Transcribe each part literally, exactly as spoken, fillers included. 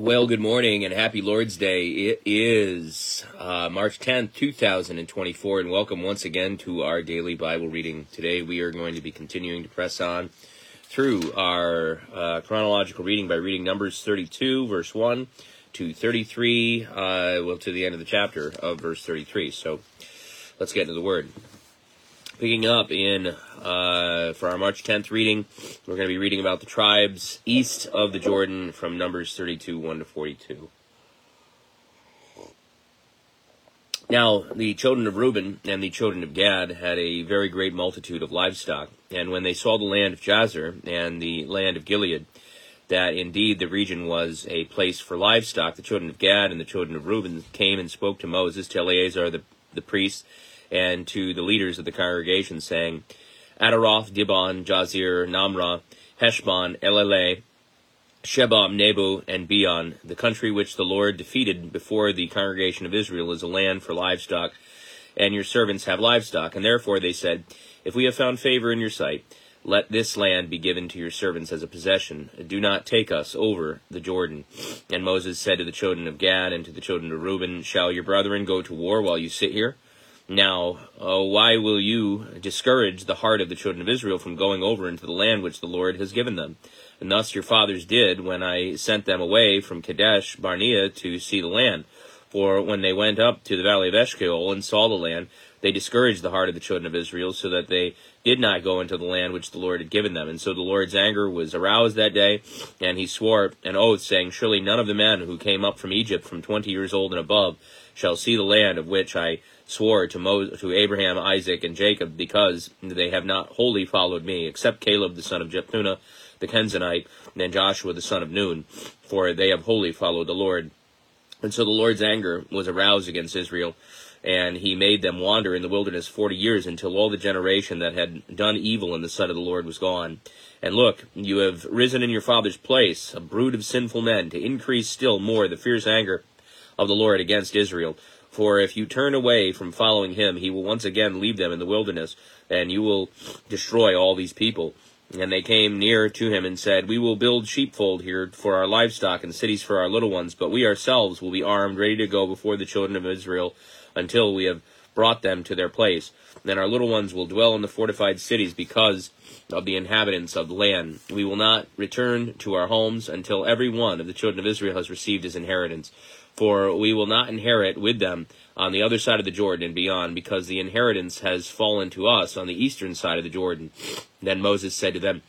Well, good morning and happy Lord's Day. It is uh, March tenth, two thousand twenty-four, and welcome once again to our daily Bible reading. Today we are going to be continuing to press on through our uh, chronological reading by reading Numbers thirty-two, verse one, to thirty-three, uh, well, to the end of the chapter of verse thirty-three. So let's get into the Word. Picking up in, uh, for our March tenth reading, we're going to be reading about the tribes east of the Jordan from Numbers thirty-two, one to forty-two. Now, the children of Reuben and the children of Gad had a very great multitude of livestock, and when they saw the land of Jazer and the land of Gilead, that indeed the region was a place for livestock, the children of Gad and the children of Reuben came and spoke to Moses, to Eleazar the, the priest, and to the leaders of the congregation, saying, Ataroth, Dibon, Jazer, Namrah, Heshbon, Eleleh, Shebam, Nebo, and Beon, the country which the Lord defeated before the congregation of Israel, is a land for livestock, and your servants have livestock. And therefore they said, If we have found favor in your sight, let this land be given to your servants as a possession. Do not take us over the Jordan. And Moses said to the children of Gad and to the children of Reuben, Shall your brethren go to war while you sit here? Now, uh, why will you discourage the heart of the children of Israel from going over into the land which the Lord has given them? And thus your fathers did when I sent them away from Kadesh Barnea to see the land. For when they went up to the valley of Eshcol and saw the land, they discouraged the heart of the children of Israel, so that they did not go into the land which the Lord had given them. And so the Lord's anger was aroused that day, and he swore an oath, saying, Surely none of the men who came up from Egypt from twenty years old and above shall see the land of which I swore to Moses, to Abraham, Isaac, and Jacob, because they have not wholly followed me, except Caleb the son of Jephunneh the Kenizzite, and Joshua the son of Nun, for they have wholly followed the Lord. And so the Lord's anger was aroused against Israel, and he made them wander in the wilderness forty years, until all the generation that had done evil in the sight of the Lord was gone. And look, you have risen in your father's place, a brood of sinful men, to increase still more the fierce anger of the Lord against Israel. For if you turn away from following him, he will once again leave them in the wilderness, and you will destroy all these people. And they came near to him and said, We will build sheepfold here for our livestock and cities for our little ones, but we ourselves will be armed, ready to go before the children of Israel until we have brought them to their place. Then our little ones will dwell in the fortified cities because of the inhabitants of the land. We will not return to our homes until every one of the children of Israel has received his inheritance. For we will not inherit with them on the other side of the Jordan and beyond, because the inheritance has fallen to us on the eastern side of the Jordan. Then Moses said to them,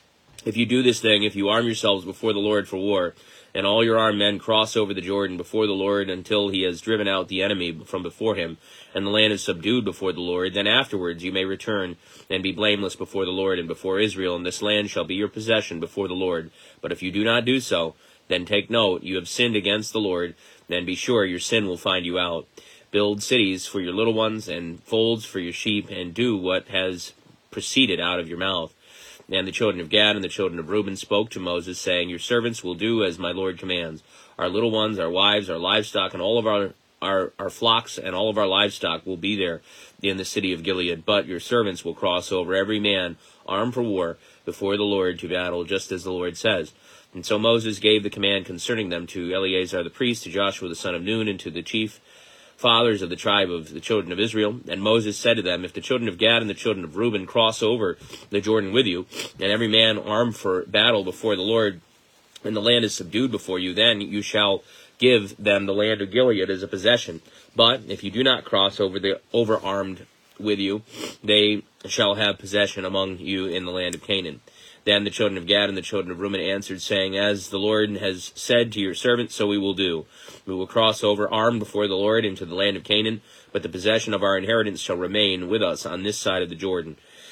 If you do this thing, if you arm yourselves before the Lord for war, and all your armed men cross over the Jordan before the Lord until he has driven out the enemy from before him, and the land is subdued before the Lord, then afterwards you may return and be blameless before the Lord and before Israel, and this land shall be your possession before the Lord. But if you do not do so, then take note, you have sinned against the Lord, then be sure your sin will find you out. Build cities for your little ones and folds for your sheep, and do what has proceeded out of your mouth. And the children of Gad and the children of Reuben spoke to Moses, saying, Your servants will do as my Lord commands. Our little ones, our wives, our livestock, and all of our, our, our flocks and all of our livestock will be there in the city of Gilead. But your servants will cross over, every man armed for war, before the Lord to battle, just as the Lord says. And so Moses gave the command concerning them to Eleazar the priest, to Joshua the son of Nun, and to the chief fathers of the tribe of the children of Israel. And Moses said to them, If the children of Gad and the children of Reuben cross over the Jordan with you, and every man armed for battle before the Lord, and the land is subdued before you, then you shall give them the land of Gilead as a possession. But if you do not cross over the overarmed with you, they shall have possession among you in the land of Canaan. Then the children of Gad and the children of Reuben answered, saying, As the Lord has said to your servants, so we will do. We will cross over armed before the Lord into the land of Canaan, but the possession of our inheritance shall remain with us on this side of the Jordan.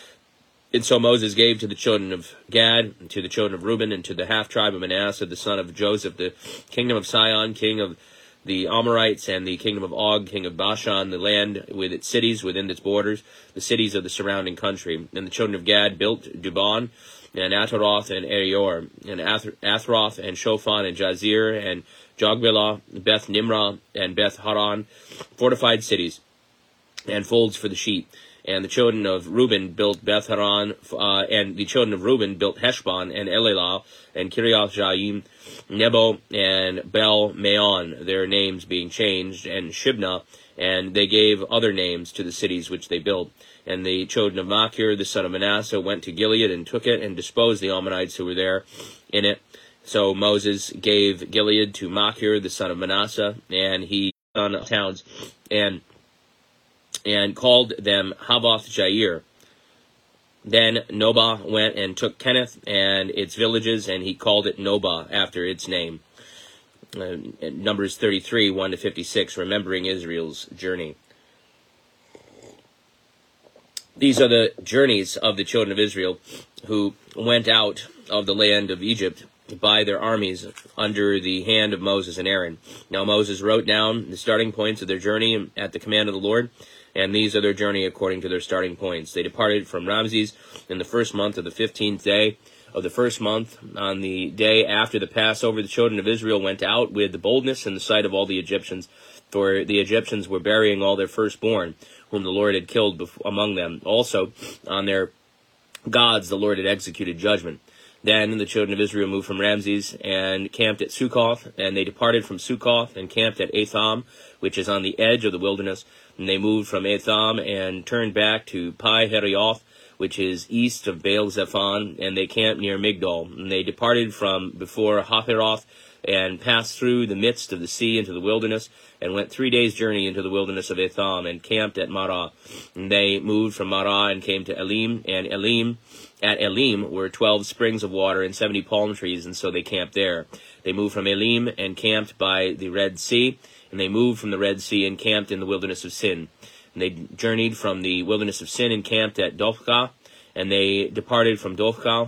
And so Moses gave to the children of Gad, and to the children of Reuben, and to the half-tribe of Manasseh, the son of Joseph, the kingdom of Sihon, king of the Amorites, and the kingdom of Og, king of Bashan, the land with its cities within its borders, the cities of the surrounding country. And the children of Gad built Dibon, and Ataroth, and Arior, and Ath- Athroth, and Shophon, and Jazer, and Jogbelah, Beth Nimrah, and Beth Haran, fortified cities, and folds for the sheep. And the children of Reuben built Beth Haran, uh, and the children of Reuben built Heshbon and Elelah and Kiriath Jaim, Nebo and Bel Maon, their names being changed, and Shibna, and they gave other names to the cities which they built. And the children of Machir, the son of Manasseh, went to Gilead and took it and disposed the Ammonites who were there in it. So Moses gave Gilead to Machir, the son of Manasseh, and he on towns and and called them Havoth Jair. Then Nobah went and took Kenneth and its villages, and he called it Nobah after its name. Uh, Numbers thirty-three, one to fifty-six, remembering Israel's journey. These are the journeys of the children of Israel who went out of the land of Egypt by their armies under the hand of Moses and Aaron. Now Moses wrote down the starting points of their journey at the command of the Lord, and these are their journey according to their starting points. They departed from Ramses in the first month of the fifteenth day of the first month. On the day after the Passover, the children of Israel went out with the boldness in the sight of all the Egyptians, for the Egyptians were burying all their firstborn, whom the Lord had killed among them. Also, on their gods the Lord had executed judgment. Then the children of Israel moved from Ramses and camped at Succoth, and they departed from Succoth and camped at Etham, which is on the edge of the wilderness. And they moved from Etham and turned back to Pi Herioth, which is east of Baal Zephon, and they camped near Migdol. And they departed from before Hapiroth and passed through the midst of the sea into the wilderness, and went three days' journey into the wilderness of Etham, and camped at Marah. And they moved from Marah and came to Elim, and Elim, at Elim were twelve springs of water and seventy palm trees, and so they camped there. They moved from Elim and camped by the Red Sea, and they moved from the Red Sea and camped in the wilderness of Sin. And they journeyed from the wilderness of Sin and camped at Dophkah, and they departed from Dophkah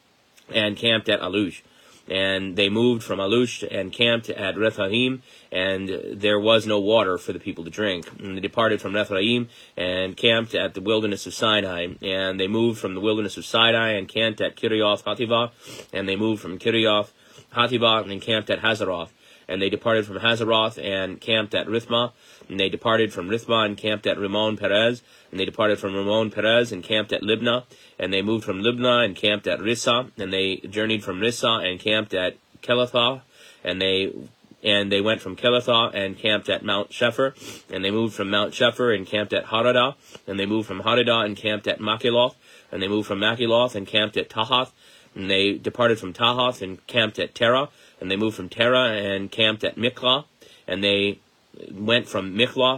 and camped at Alush. And they moved from Alush and camped at Rephaim, and there was no water for the people to drink. And they departed from Rephaim and camped at the wilderness of Sinai. And they moved from the wilderness of Sinai and camped at Kirioth Hativah. And they moved from Kirioth Hativah and camped at Hazeroth. And they departed from Hazeroth and camped at Rithmah. And they departed from Rithmah and camped at Rimmon Perez. And they departed from Rimmon Perez and camped at Libnah. And they moved from Libnah and camped at Rissah. And they journeyed from Rissah and camped at Kelathah. And they and they went from Kelathah and camped at Mount Shepher. And they moved from Mount Shepher and camped at Hadadah. And they moved from Hadadah and camped at Machiloth. And they moved from Machiloth and camped at Tahath. And they departed from Tahath and camped at Terah. And they moved from Terah and camped at Miklah. And they went from Miklah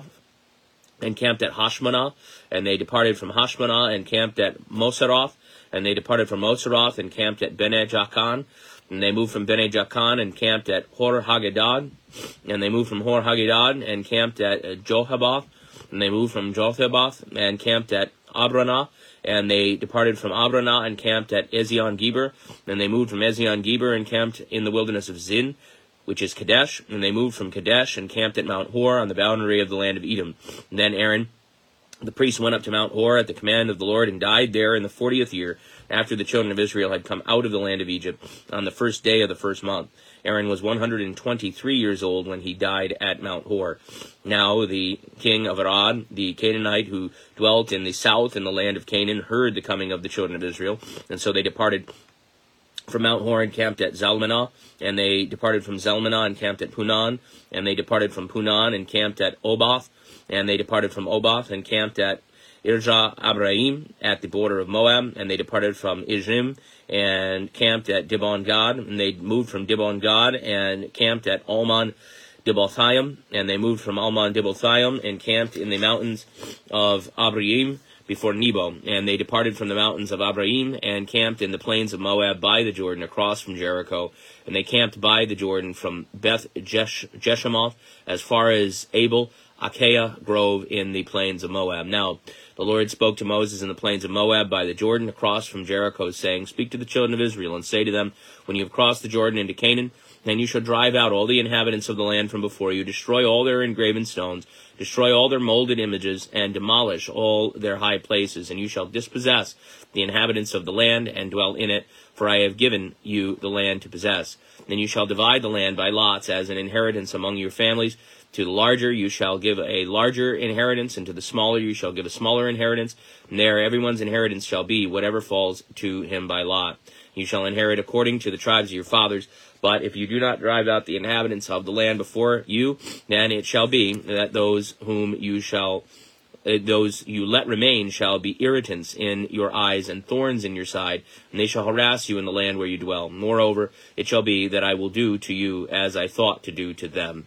and camped at Hashmanah. And they departed from Hashmanah and camped at Moseroth. And they departed from Moseroth and camped at Bene Jaakan. And they moved from Bene Jaakan and camped at Hor Haggidgad. And they moved from Hor Haggidgad and camped at uh, Johabath. And they moved from Johabath and camped at Abranah. And they departed from Abranah and camped at Ezion Geber. And they moved from Ezion Geber and camped in the wilderness of Zin, which is Kadesh. And they moved from Kadesh and camped at Mount Hor on the boundary of the land of Edom. And then Aaron, the priest, went up to Mount Hor at the command of the Lord and died there in the fortieth year after the children of Israel had come out of the land of Egypt on the first day of the first month. Aaron was one hundred twenty-three years old when he died at Mount Hor. Now the king of Arad, the Canaanite who dwelt in the south in the land of Canaan, heard the coming of the children of Israel, and so they departed from Mount Hor and camped at Zalmanah, and they departed from Zalmanah and camped at Punan, and they departed from Punan and camped at Oboth, and they departed from Oboth and camped at Irja Abraham at the border of Moab, and they departed from Ijrim and camped at Dibon Gad, and they moved from Dibon Gad and camped at Almon Dibothaim, and they moved from Almon Dibothaim and camped in the mountains of Abraham before Nebo, and they departed from the mountains of Abraham and camped in the plains of Moab by the Jordan across from Jericho, and they camped by the Jordan from Beth Jesh- Jeshemoth as far as Abel Achaia Grove in the plains of Moab. Now the Lord spoke to Moses in the plains of Moab by the Jordan across from Jericho, saying, Speak to the children of Israel, and say to them, When you have crossed the Jordan into Canaan, And you shall drive out all the inhabitants of the land from before you, destroy all their engraven stones, destroy all their molded images, and demolish all their high places. And you shall dispossess the inhabitants of the land, and dwell in it, for I have given you the land to possess. Then you shall divide the land by lots as an inheritance among your families. To the larger you shall give a larger inheritance, and to the smaller you shall give a smaller inheritance. And there everyone's inheritance shall be whatever falls to him by lot. You shall inherit according to the tribes of your fathers. But if you do not drive out the inhabitants of the land before you, then it shall be that those whom you shall, uh, those you let remain shall be irritants in your eyes and thorns in your side, and they shall harass you in the land where you dwell. Moreover, it shall be that I will do to you as I thought to do to them.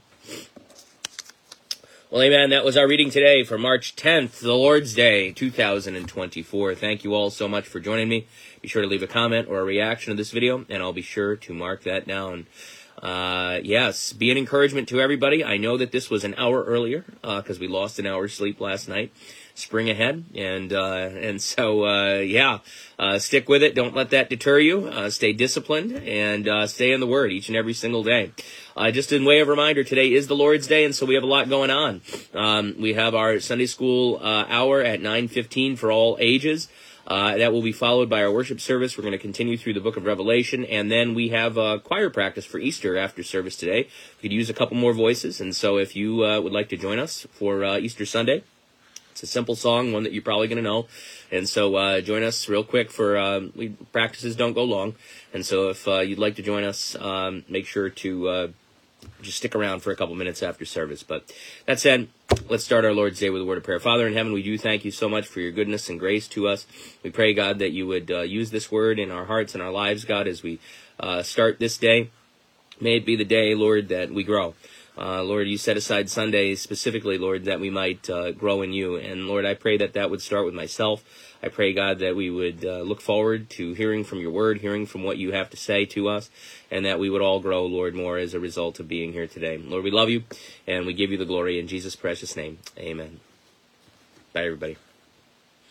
Well, amen. That was our reading today for March tenth, the Lord's Day, two thousand twenty-four. Thank you all so much for joining me. Be sure to leave a comment or a reaction to this video, and I'll be sure to mark that down. Uh, yes, be an encouragement to everybody. I know that this was an hour earlier because uh, we lost an hour's sleep last night. Spring ahead, and uh, and so, uh, yeah, uh, stick with it. Don't let that deter you. Uh, stay disciplined, and uh, stay in the Word each and every single day. Uh, just in way of reminder, today is the Lord's Day, and so we have a lot going on. Um, we have our Sunday school uh, hour at nine fifteen for all ages. Uh, that will be followed by our worship service. We're going to continue through the book of Revelation, and then we have uh, choir practice for Easter after service today. We could use a couple more voices, and so if you uh, would like to join us for uh, Easter Sunday, it's a simple song, one that you're probably going to know. And so uh, join us real quick for um, we, practices don't go long. And so if uh, you'd like to join us, um, make sure to uh, just stick around for a couple minutes after service. But that said, let's start our Lord's Day with a word of prayer. Father in heaven, we do thank you so much for your goodness and grace to us. We pray, God, that you would uh, use this word in our hearts and our lives, God, as we uh, start this day. May it be the day, Lord, that we grow. Uh, Lord, you set aside Sundays specifically, Lord, that we might uh, grow in you. And Lord, I pray that that would start with myself. I pray, God, that we would uh, look forward to hearing from your word, hearing from what you have to say to us, and that we would all grow, Lord, more as a result of being here today. Lord, we love you, and we give you the glory in Jesus' precious name. Amen. Bye, everybody.